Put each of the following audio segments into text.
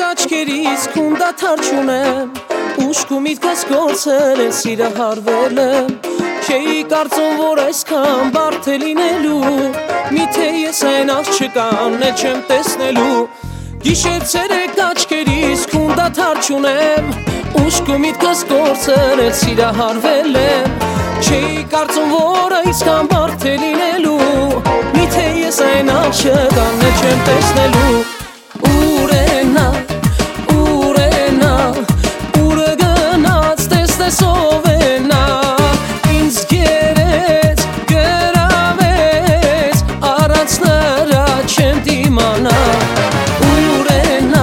աչքերից քունդա թարչունեմ Ուշք ու միտքս գործել է սիրահարվել եմ Չէի կարծում որ այսքան բարդ է լինելու Միթե ես այն աղջկան էլ չեմ տեսնելու Գիշեր ցերեկ աչքերից քունդա թարչունեմ Ուշք ու միտքս գործել է սիրահարվել եմ Չէի կարծում որ այսքան բարդ է լինելու Միթե ես այն աղջկան էլ չեմ տեսնելու Ուր է նա, ուր գնաց տեսնես ով է նա Ինձ գերեց, գրավեց, առանց նրա չեմ դիմանա Ուր է նա,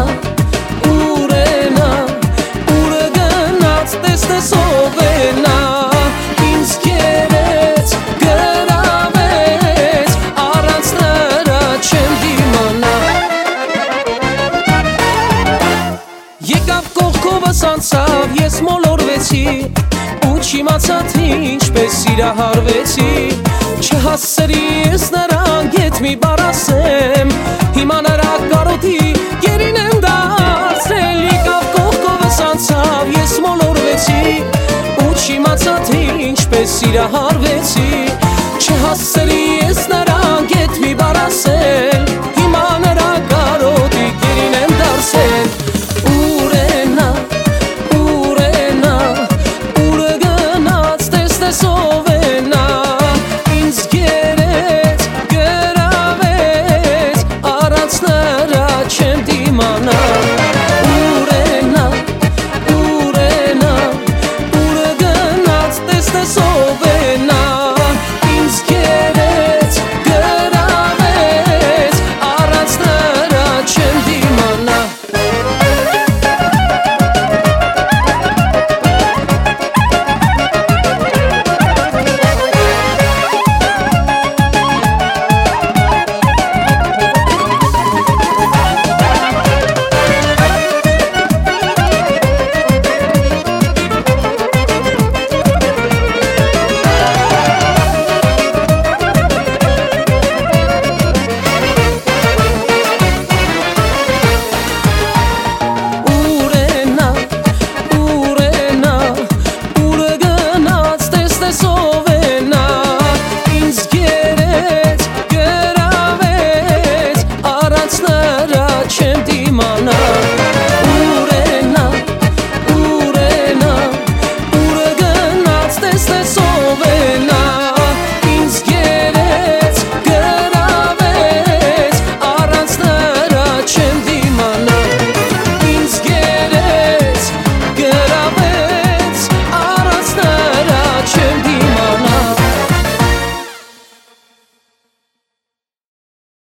ուր գնաց տեսնես ով է նա Ինձ գերեց, գրավեց, առանց նրա չեմ դիմանա Եկավ կողքովս անցավ, ես մոլորվեցի Ու չիմացա թե ինչպես սիրահարվեցի Չհասցրի ես նրան գետ մի բառ ասեմ Հիմա նրա կարոտի գերին եմ դարձրել Եկավ կողքովս անցավ, ես մոլորվեցի Ու չիմացա թե ինչպես սիրահարվեցի Չհասցրի ես նրան